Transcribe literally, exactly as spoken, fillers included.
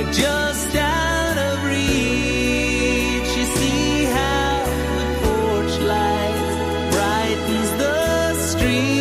just out of reach. You see how the porch light brightens the street.